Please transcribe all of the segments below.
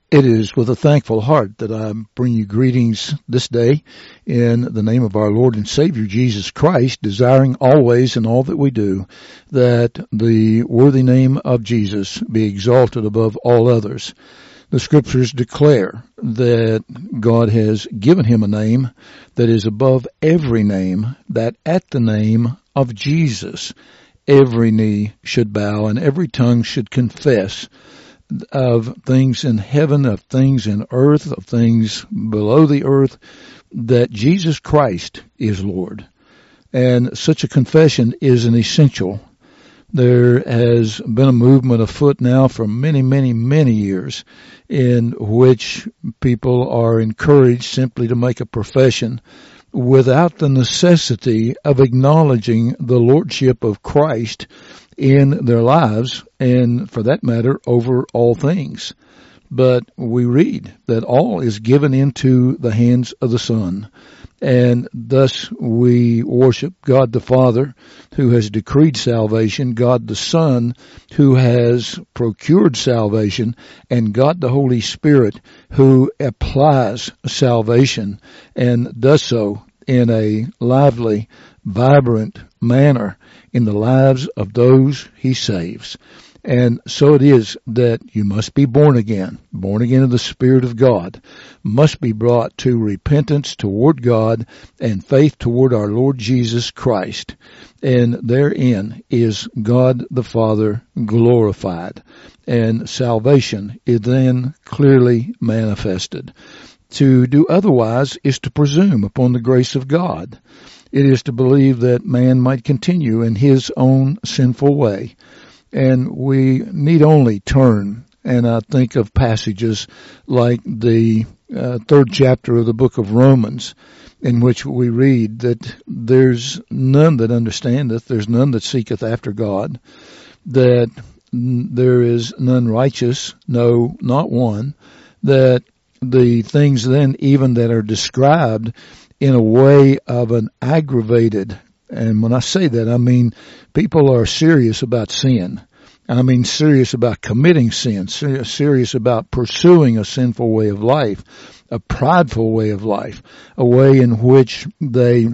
It is with a thankful heart that I bring you greetings this day in the name of our Lord and Savior Jesus Christ, desiring always in all that we do that the worthy name of Jesus be exalted above all others. The scriptures declare that God has given him a name that is above every name, that at the name of Jesus every knee should bow and every tongue should confess of things in heaven, of things in earth, of things below the earth, that Jesus Christ is Lord. And such a confession is an essential. There has been a movement afoot now for many, many, many years in which people are encouraged simply to make a profession without the necessity of acknowledging the lordship of Christ in their lives, and for that matter, over all things. But we read that all is given into the hands of the Son, and thus we worship God the Father, who has decreed salvation, God the Son, who has procured salvation, and God the Holy Spirit, who applies salvation, and does so in a lively, vibrant manner in the lives of those he saves. And so it is that you must be born again of the Spirit of God, must be brought to repentance toward God and faith toward our Lord Jesus Christ. And therein is God the Father glorified. And salvation is then clearly manifested. To do otherwise is to presume upon the grace of God. It is to believe that man might continue in his own sinful way. And we need only turn, and I think of passages like the third chapter of the book of Romans, in which we read that there's none that understandeth, there's none that seeketh after God, that there is none righteous, no, not one, that the things then even that are described in a way of an aggravated, and when I say that, I mean people are serious about sin. I mean serious about committing sin, serious about pursuing a sinful way of life, a prideful way of life, a way in which they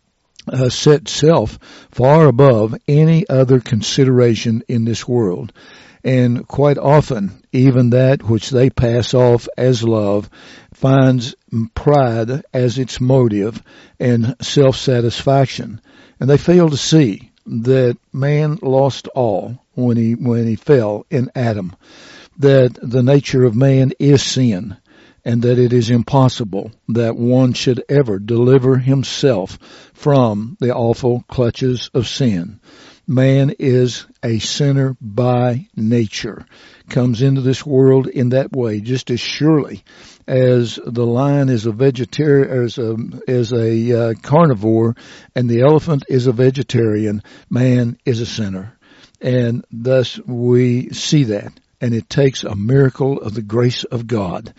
set self far above any other consideration in this world. And quite often, even that which they pass off as love finds pride as its motive and self-satisfaction. And they fail to see that man lost all when he fell in Adam, that the nature of man is sin, and that it is impossible that one should ever deliver himself from the awful clutches of sin. Man is a sinner by nature, comes into this world in that way, just as surely as the lion is a vegetarian, as a carnivore, and the elephant is a vegetarian. Man is a sinner, and thus we see that. And it takes a miracle of the grace of God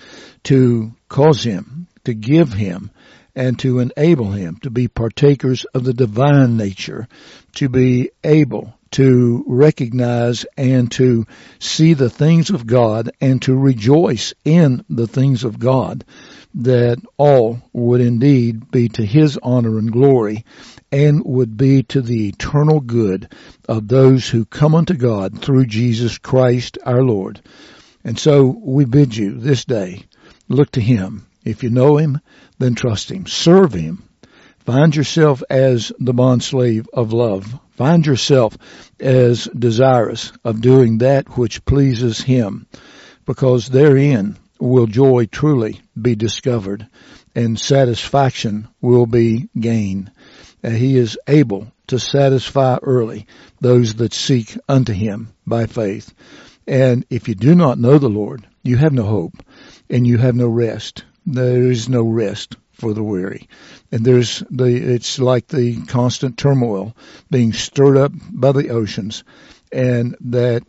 to cause him, to give him, and to enable him to be partakers of the divine nature, to be able to recognize and to see the things of God and to rejoice in the things of God, that all would indeed be to his honor and glory and would be to the eternal good of those who come unto God through Jesus Christ our Lord. And so we bid you this day, look to him. If you know him, then trust him. Serve him. Find yourself as the bondslave of love. Find yourself as desirous of doing that which pleases him, because therein will joy truly be discovered and satisfaction will be gained. He is able to satisfy early those that seek unto him by faith. And if you do not know the Lord, you have no hope and you have no rest. There is no rest for the weary. And it's like the constant turmoil being stirred up by the oceans, and that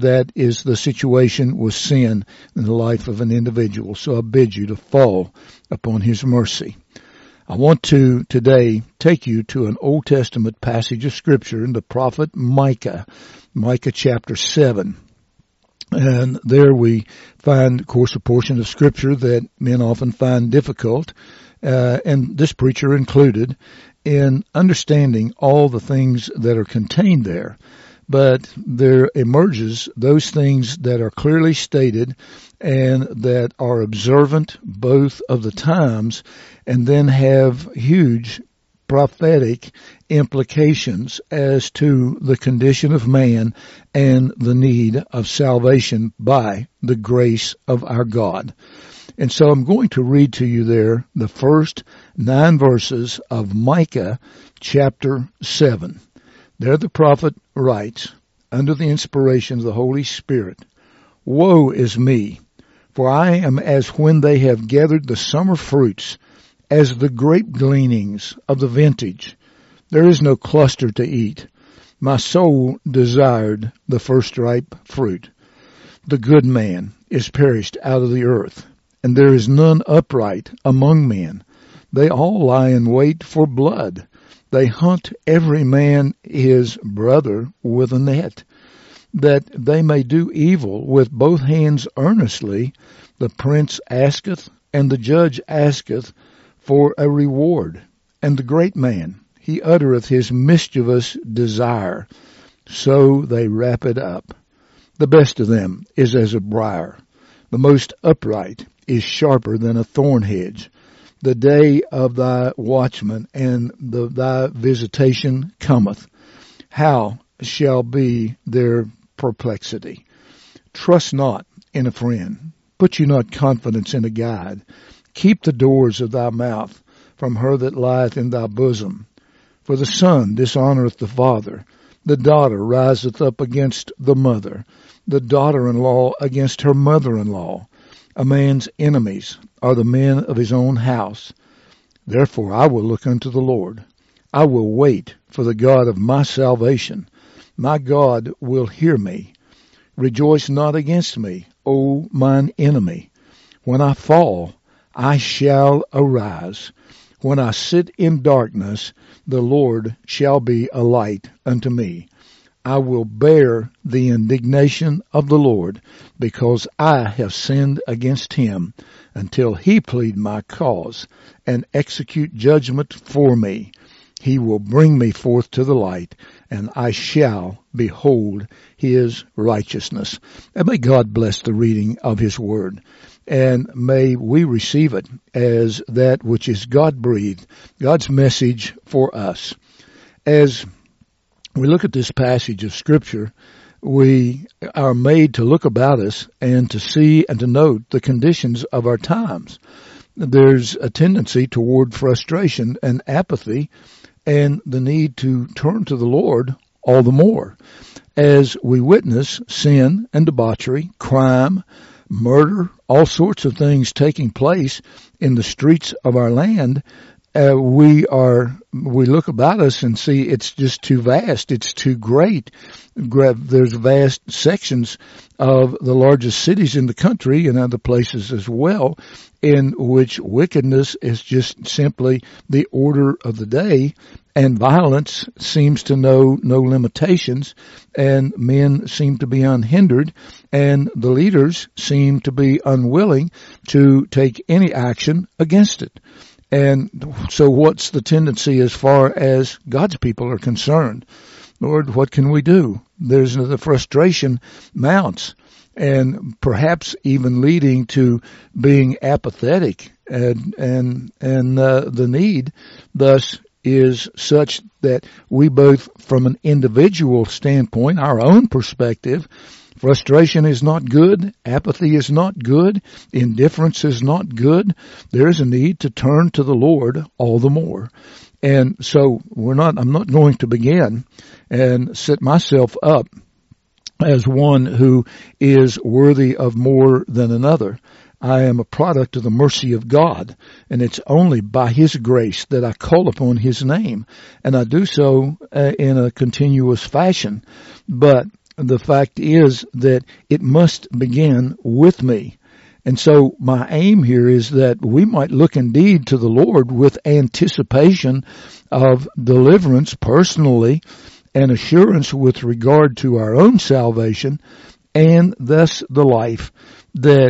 is the situation with sin in the life of an individual. So I bid you to fall upon his mercy. I want to today take you to an Old Testament passage of Scripture in the prophet Micah chapter 7. And there we find, of course, a portion of Scripture that men often find difficult, and this preacher included, in understanding all the things that are contained there. But there emerges those things that are clearly stated and that are observant both of the times and then have huge prophetic implications as to the condition of man and the need of salvation by the grace of our God. And so I'm going to read to you there the first 9 verses of Micah chapter 7. There the prophet writes, under the inspiration of the Holy Spirit, "Woe is me, for I am as when they have gathered the summer fruits, as the grape gleanings of the vintage. There is no cluster to eat. My soul desired the first ripe fruit. The good man is perished out of the earth, and there is none upright among men. They all lie in wait for blood. They hunt every man his brother with a net, that they may do evil with both hands earnestly. The prince asketh, and the judge asketh for a reward. And the great man, he uttereth his mischievous desire. So they wrap it up. The best of them is as a briar. The most upright is sharper than a thorn hedge. The day of thy watchman and thy visitation cometh. How shall be their perplexity? Trust not in a friend. Put you not confidence in a guide. Keep the doors of thy mouth from her that lieth in thy bosom. For the son dishonoureth the father. The daughter riseth up against the mother. The daughter-in-law against her mother-in-law. A man's enemies are the men of his own house. Therefore I will look unto the Lord. I will wait for the God of my salvation. My God will hear me. Rejoice not against me, O mine enemy. When I fall, I shall arise. When I sit in darkness, the Lord shall be a light unto me. I will bear the indignation of the Lord, because I have sinned against him, until he plead my cause and execute judgment for me. He will bring me forth to the light, and I shall behold his righteousness. And may God bless the reading of his word, and may we receive it as that which is God-breathed, God's message for us. As we look at this passage of Scripture, we are made to look about us and to see and to note the conditions of our times. There's a tendency toward frustration and apathy, and the need to turn to the Lord all the more as we witness sin and debauchery, crime, murder, all sorts of things taking place in the streets of our land. We look about us and see it's just too vast. It's too great. There's vast sections of the largest cities in the country and other places as well, in which wickedness is just simply the order of the day, and violence seems to know no limitations, and men seem to be unhindered, and the leaders seem to be unwilling to take any action against it. And so what's the tendency as far as God's people are concerned? Lord, what can we do? The frustration mounts, and perhaps even leading to being apathetic, and the need thus is such that we both, from an individual standpoint, our own perspective, frustration is not good. Apathy is not good. Indifference is not good. There is a need to turn to the Lord all the more. And so I'm not going to begin and set myself up as one who is worthy of more than another. I am a product of the mercy of God, and it's only by His grace that I call upon His name, and I do so in a continuous fashion. But the fact is that it must begin with me. And so my aim here is that we might look indeed to the Lord with anticipation of deliverance personally and assurance with regard to our own salvation, and thus the life that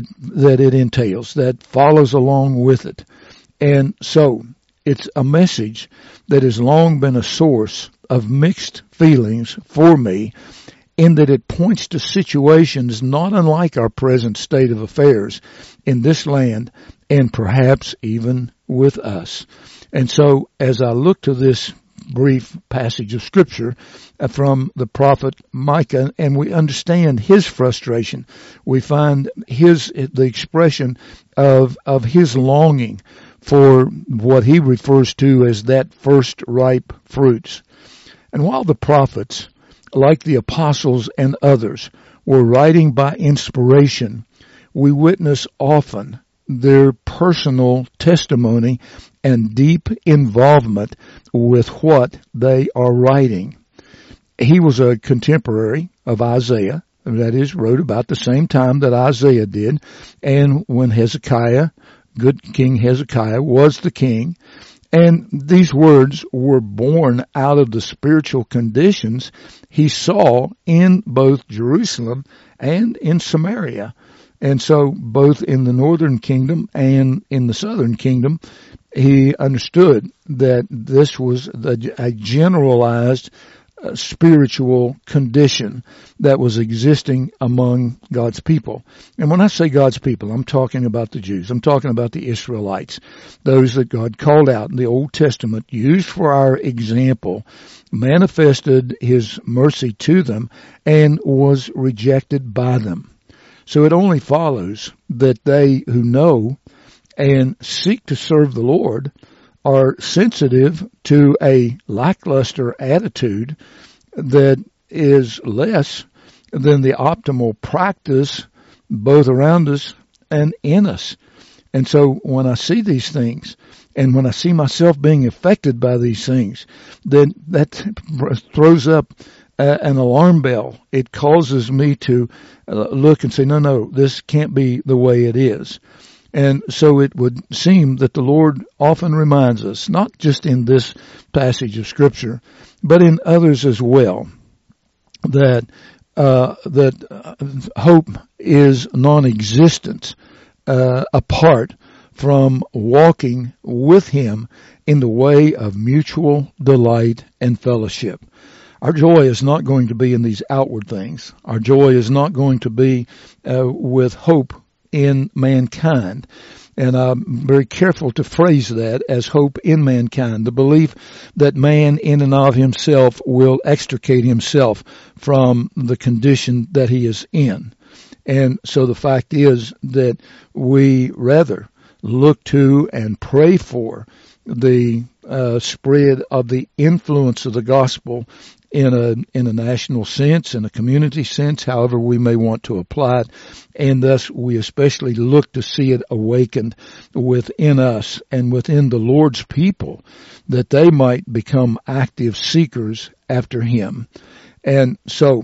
it entails, that follows along with it. And so it's a message that has long been a source of mixed feelings for me, in that it points to situations not unlike our present state of affairs in this land and perhaps even with us. And so as I look to this brief passage of Scripture from the prophet Micah, and we understand his frustration, we find the expression of his longing for what he refers to as that first ripe fruits. And while the prophets, like the apostles and others, were writing by inspiration, we witness often their personal testimony and deep involvement with what they are writing. He was a contemporary of Isaiah, that is, wrote about the same time that Isaiah did, and when Hezekiah, good King Hezekiah, was the king. And these words were born out of the spiritual conditions he saw in both Jerusalem and in Samaria. And so both in the northern kingdom and in the southern kingdom, he understood that this was a generalized spiritual condition that was existing among God's people. And when I say God's people, I'm talking about the Jews. I'm talking about the Israelites, those that God called out in the Old Testament, used for our example, manifested his mercy to them, and was rejected by them. So it only follows that they who know and seek to serve the Lord are sensitive to a lackluster attitude that is less than the optimal practice both around us and in us. And so when I see these things, and when I see myself being affected by these things, then that throws up an alarm bell. It causes me to look and say, no, this can't be the way it is. And so it would seem that the Lord often reminds us, not just in this passage of Scripture, but in others as well, that hope is non-existent apart from walking with Him in the way of mutual delight and fellowship. Our joy is not going to be in these outward things. Our joy is not going to be with hope in mankind. And I'm very careful to phrase that as hope in mankind, the belief that man in and of himself will extricate himself from the condition that he is in. And so the fact is that we rather look to and pray for the spread of the influence of the gospel in a national sense, in a community sense, however we may want to apply it, and thus we especially look to see it awakened within us and within the Lord's people, that they might become active seekers after Him. And so,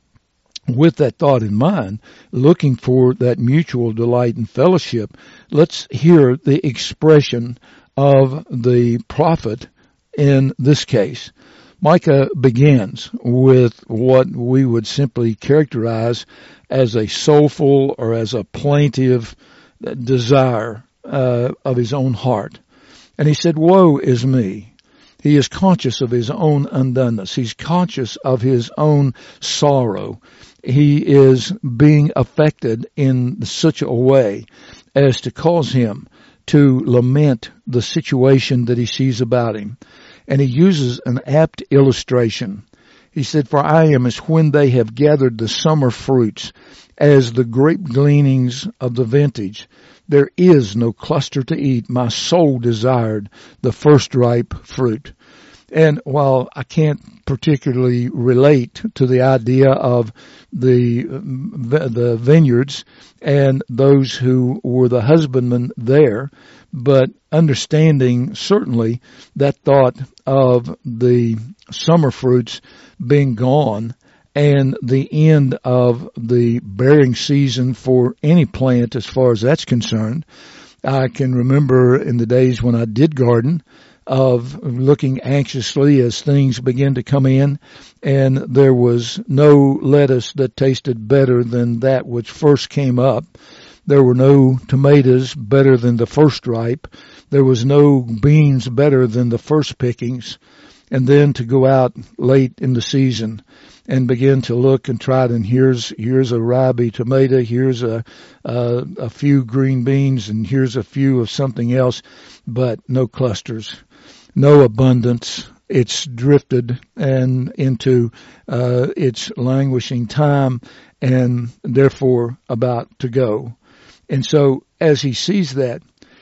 with that thought in mind, looking for that mutual delight and fellowship, let's hear the expression of the prophet in this case. Micah begins with what we would simply characterize as a soulful or as a plaintive desire of his own heart. And he said, "Woe is me." He is conscious of his own undoneness. He's conscious of his own sorrow. He is being affected in such a way as to cause him to lament the situation that he sees about him. And he uses an apt illustration. He said, "For I am as when they have gathered the summer fruits, as the grape gleanings of the vintage. There is no cluster to eat. My soul desired the first ripe fruit." And while I can't particularly relate to the idea of the vineyards and those who were the husbandmen there, but understanding certainly that thought of the summer fruits being gone and the end of the bearing season for any plant as far as that's concerned. I can remember in the days when I did garden, of looking anxiously as things began to come in, and there was no lettuce that tasted better than that which first came up. There were no tomatoes better than the first ripe. There was no beans better than the first pickings. And then to go out late in the season and begin to look and try it, and here's a ribey tomato, here's a few green beans, and here's a few of something else, but no clusters, no abundance. It's drifted and into its languishing time, and therefore about to go. And so as he sees that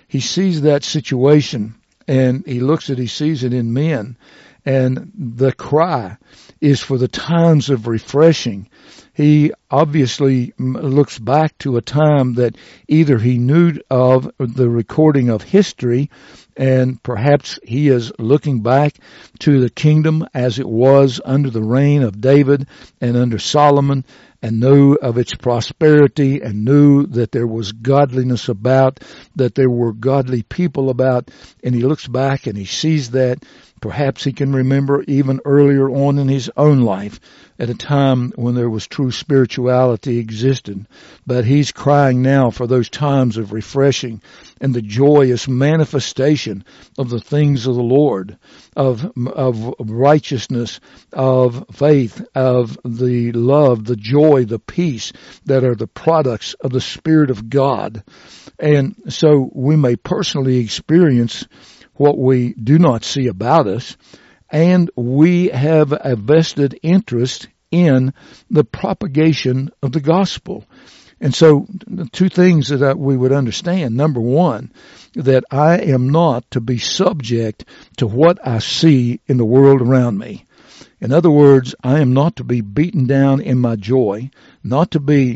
situation, and he sees it in men, and the cry is for the times of refreshing. He obviously looks back to a time that either he knew of the recording of history, and perhaps he is looking back to the kingdom as it was under the reign of David and under Solomon, and knew of its prosperity, and knew that there was godliness about, that there were godly people about, and he looks back and he sees that. Perhaps he can remember even earlier on in his own life at a time when there was true spirituality existed. But he's crying now for those times of refreshing and the joyous manifestation of the things of the Lord, of righteousness, of faith, of the love, the joy, the peace that are the products of the Spirit of God. And so we may personally experience what we do not see about us, and we have a vested interest in the propagation of the gospel. And so two things that we would understand. Number one, that I am not to be subject to what I see in the world around me. In other words, I am not to be beaten down in my joy, not to be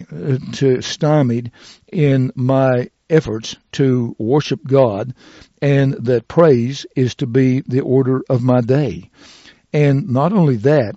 stymied in my efforts to worship God, and that praise is to be the order of my day. And not only that,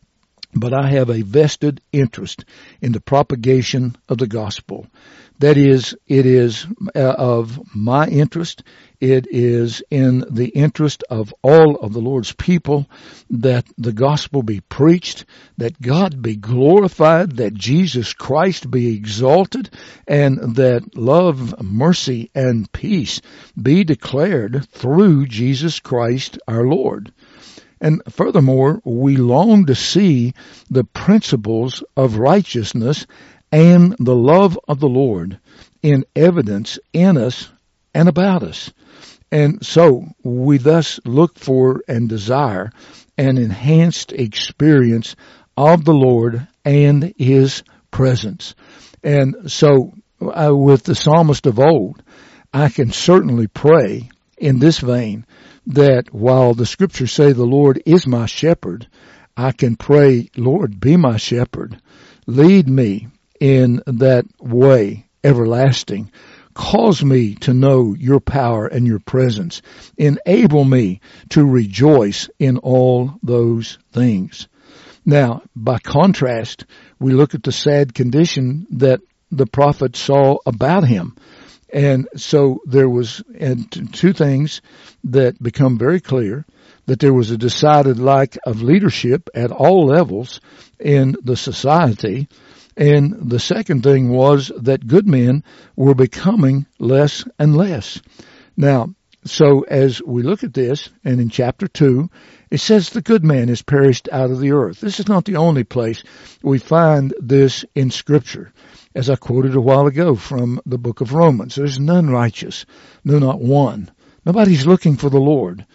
but I have a vested interest in the propagation of the gospel. That is, it is of my interest. It is in the interest of all of the Lord's people that the gospel be preached, that God be glorified, that Jesus Christ be exalted, and that love, mercy, and peace be declared through Jesus Christ our Lord. And furthermore, we long to see the principles of righteousness and the love of the Lord in evidence in us and about us. And so we thus look for and desire an enhanced experience of the Lord and His presence. And so with the psalmist of old, I can certainly pray in this vein that while the scriptures say the Lord is my shepherd, I can pray, Lord, be my shepherd. Lead me in that way everlasting. Cause me to know your power and your presence. Enable me to rejoice in all those things. Now, by contrast, we look at the sad condition that the prophet saw about him. And so there was two things that become very clear, that there was a decided lack of leadership at all levels in the society. And the second thing was that good men were becoming less and less. Now, so as we look at this, and in chapter 2, it says the good man is perished out of the earth. This is not the only place we find this in Scripture. As I quoted a while ago from the book of Romans, there's none righteous, no, not one. Nobody's looking for the Lord.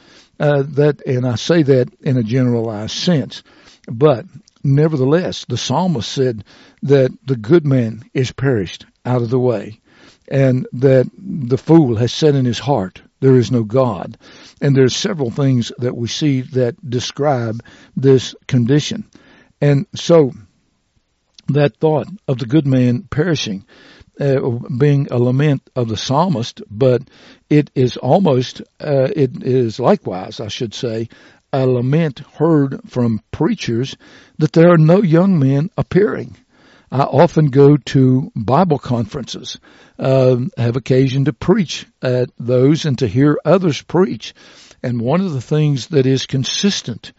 And I say that in a generalized sense. But nevertheless, the psalmist said that the good man is perished out of the way, and that the fool has said in his heart, there is no God. And there's several things that we see that describe this condition. And so that thought of the good man perishing, being a lament of the psalmist, but it is almost, it is likewise, I should say, a lament heard from preachers that there are no young men appearing. I often go to Bible conferences, have occasion to preach at those and to hear others preach. And one of the things that is consistent,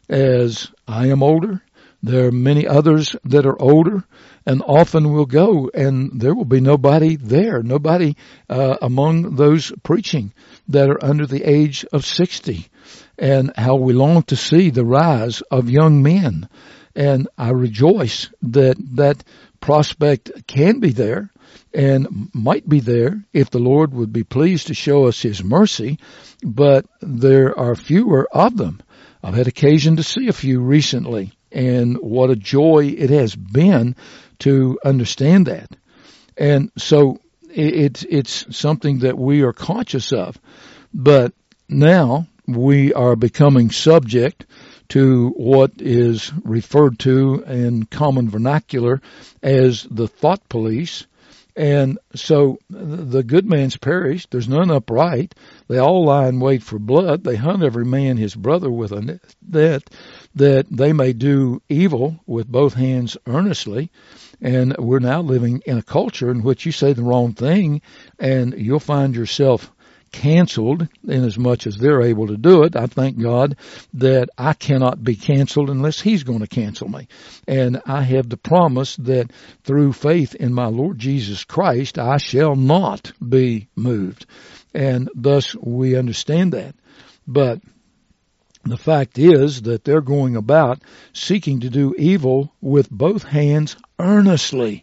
as I am older, there are many others that are older, and often will go, and there will be nobody there, nobody among those preaching that are under the age of 60. And how we long to see the rise of young men. And I rejoice that that prospect can be there and might be there if the Lord would be pleased to show us His mercy, but there are fewer of them. I've had occasion to see a few recently, and what a joy it has been to understand that. And so it's something that we are conscious of. But now we are becoming subject to what is referred to in common vernacular as the thought police. And so the good man's perished. There's none upright. They all lie in wait for blood. They hunt every man his brother with a net, that they may do evil with both hands earnestly. And we're now living in a culture in which you say the wrong thing and you'll find yourself canceled in as much as they're able to do it. I thank God that I cannot be canceled unless He's going to cancel me. And I have the promise that through faith in my Lord Jesus Christ, I shall not be moved. And thus we understand that. But the fact is that they're going about seeking to do evil with both hands earnestly.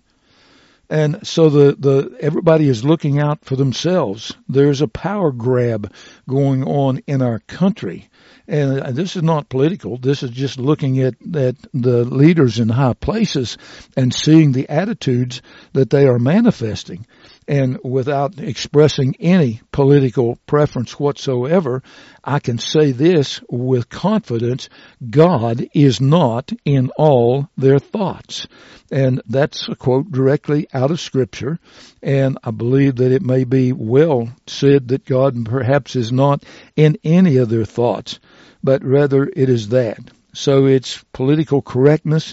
And so everybody is looking out for themselves. There's a power grab going on in our country. And this is not political. This is just looking at the leaders in high places and seeing the attitudes that they are manifesting. And without expressing any political preference whatsoever, I can say this with confidence: God is not in all their thoughts. And that's a quote directly out of Scripture. And I believe that it may be well said that God perhaps is not in any of their thoughts, but rather it is that. So it's political correctness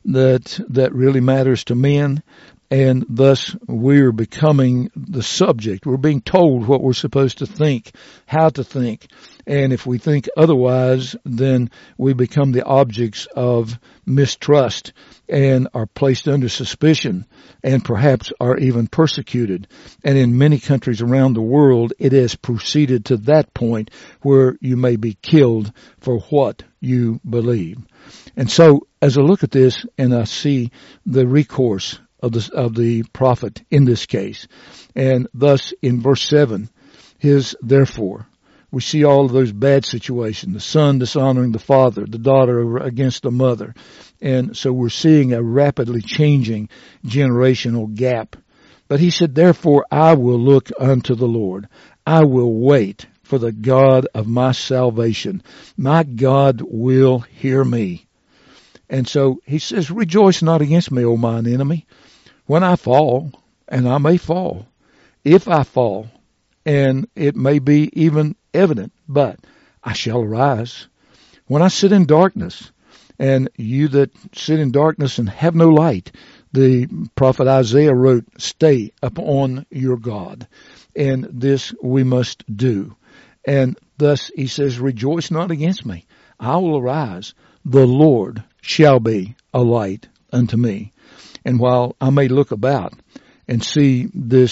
that really matters to men. And thus we're becoming the subject. We're being told what we're supposed to think, how to think. And if we think otherwise, then we become the objects of mistrust and are placed under suspicion and perhaps are even persecuted. And in many countries around the world, it has proceeded to that point where you may be killed for what you believe. And so as I look at this and I see the recourse of the prophet in this case. And thus in verse 7, therefore, we see all of those bad situations, the son dishonoring the father, the daughter against the mother. And so we're seeing a rapidly changing generational gap. But he said, therefore I will look unto the Lord. I will wait for the God of my salvation. My God will hear me. And so he says, rejoice not against me, O mine enemy. When I fall, and I may fall, if I fall, and it may be even evident, but I shall arise. When I sit in darkness, and you that sit in darkness and have no light, the prophet Isaiah wrote, stay upon your God. And this we must do. And thus he says, rejoice not against me. I will arise. The Lord shall be a light unto me. And while I may look about and see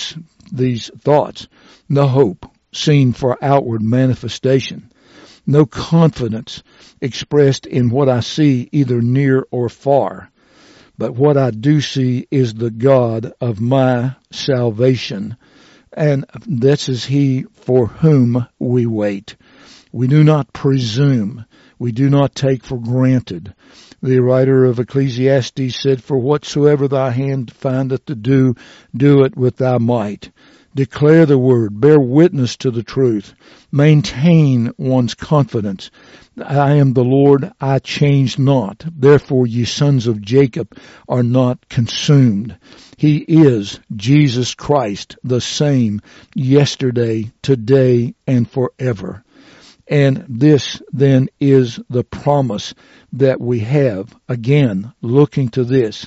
these thoughts, no hope seen for outward manifestation, no confidence expressed in what I see either near or far, but what I do see is the God of my salvation. And this is He for whom we wait. We do not presume. We do not take for granted. The writer of Ecclesiastes said, for whatsoever thy hand findeth to do, do it with thy might. Declare the word, bear witness to the truth, maintain one's confidence. I am the Lord, I change not. Therefore ye sons of Jacob are not consumed. He is Jesus Christ, the same yesterday, today, and forever. And this then is the promise that we have, again, looking to this,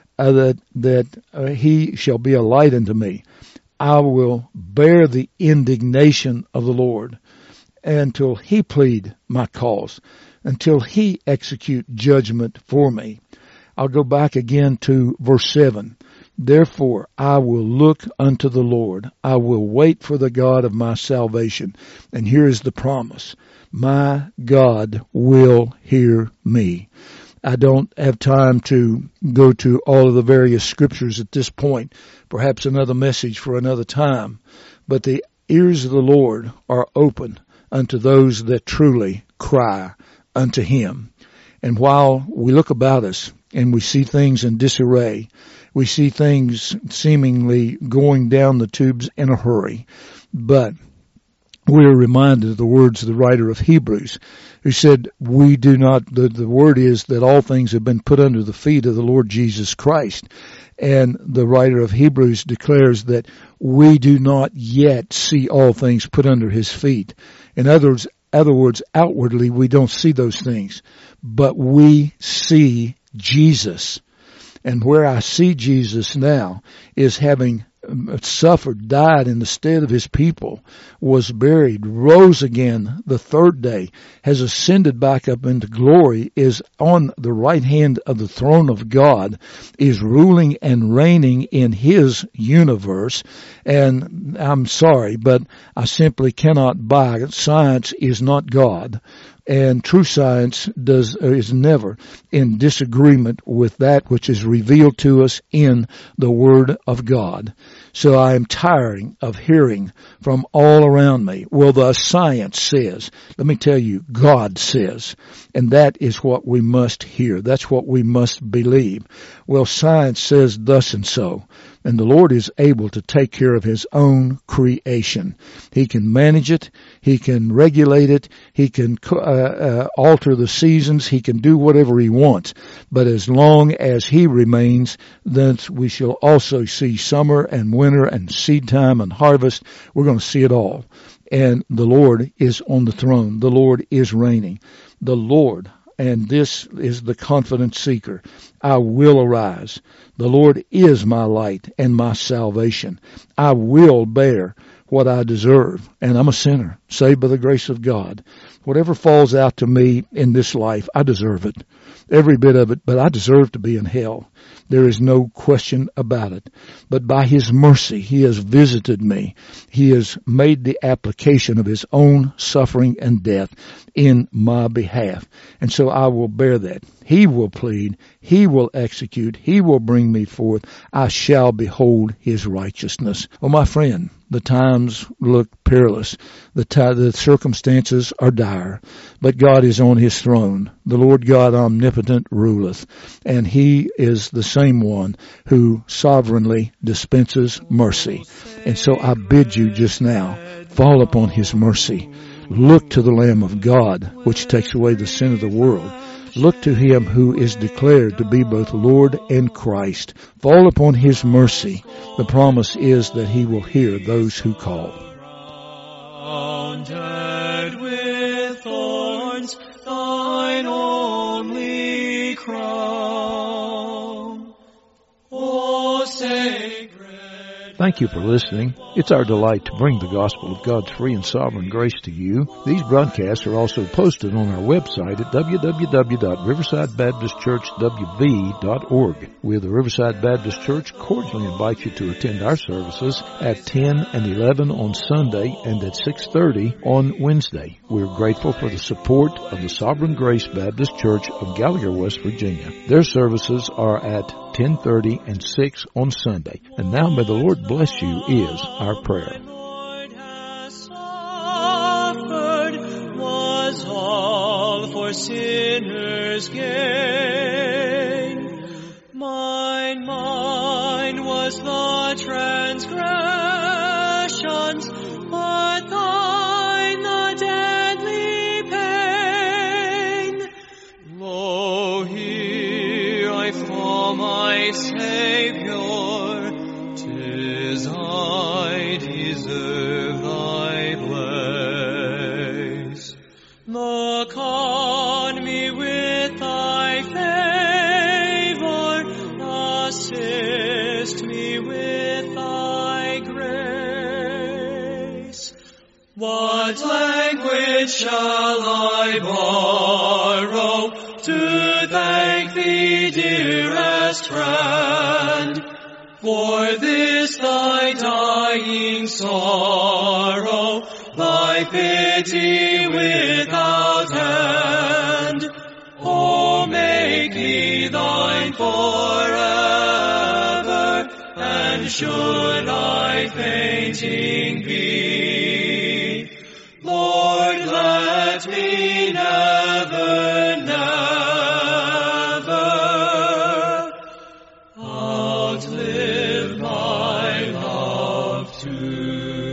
that He shall be a light unto me. I will bear the indignation of the Lord. until he plead my cause, until he execute judgment for me. I'll go back again to verse 7. Therefore I will look unto the Lord. I will wait for the God of my salvation. And here is the promise. My God will hear me. I don't have time to go to all of the various scriptures at this point. Perhaps another message for another time. But the ears of the Lord are open unto those that truly cry unto him. And while we look about us and we see things in disarray, we see things seemingly going down the tubes in a hurry, but we are reminded of the words of the writer of Hebrews, who said, we do not, the word is that all things have been put under the feet of the Lord Jesus Christ. And the writer of Hebrews declares that we do not yet see all things put under his feet. In other words, outwardly we don't see those things, but we see Jesus. And where I see Jesus now is having suffered, died in the stead of his people, was buried, rose again the third day, has ascended back up into glory, is on the right hand of the throne of God, is ruling and reigning in his universe. And I'm sorry, but I simply cannot buy it. Science is not God. And true science is never in disagreement with that which is revealed to us in the Word of God. So I am tiring of hearing from all around me, well, the science says. Let me tell you, God says. And that is what we must hear. That's what we must believe. Well, science says thus and so. And the Lord is able to take care of his own creation. He can manage it. He can regulate it. He can alter the seasons. He can do whatever he wants. But as long as he remains, then we shall also see summer and winter and seed time and harvest. We're going to see it all. And the Lord is on the throne. The Lord is reigning. The Lord, and this is the confident seeker, I will arise. The Lord is my light and my salvation. I will bear what I deserve. And I'm a sinner, saved by the grace of God. Whatever falls out to me in this life, I deserve it. Every bit of it, but I deserve to be in hell. There is no question about it. But by his mercy, he has visited me. He has made the application of his own suffering and death in my behalf. And so I will bear that. He will plead. He will execute. He will bring me forth. I shall behold his righteousness. Oh, my friend, the times look perilous. The circumstances are dire. But God is on his throne. The Lord God omnipotent ruleth. And he is the same one who sovereignly dispenses mercy. And so I bid you just now, fall upon his mercy. Look to the Lamb of God, which takes away the sin of the world. Look to him who is declared to be both Lord and Christ. Fall upon his mercy. The promise is that he will hear those who call. Surrounded with thorns, thine only crown, O sacred. Thank you for listening. It's our delight to bring the gospel of God's free and sovereign grace to you. These broadcasts are also posted on our website at www.riversidebaptistchurchwv.org. We of the Riverside Baptist Church cordially invite you to attend our services at 10 and 11 on Sunday and at 6:30 on Wednesday. We're grateful for the support of the Sovereign Grace Baptist Church of Gallagher, West Virginia. Their services are at 10:30 and 6 on Sunday. And now may the Lord bless you is our prayer. Lord has suffered was all for sinners' gain. Mine was the transgressions, but thine the deadly pain. Lo, here I fall, my Savior, 'tis I deserve thy place. Look on me with thy face. What language shall I borrow to thank thee, dearest friend, for this thy dying sorrow, thy pity without end? Oh, make me thine forever, and should I fainting be, Lord, let me never, never outlive thy love to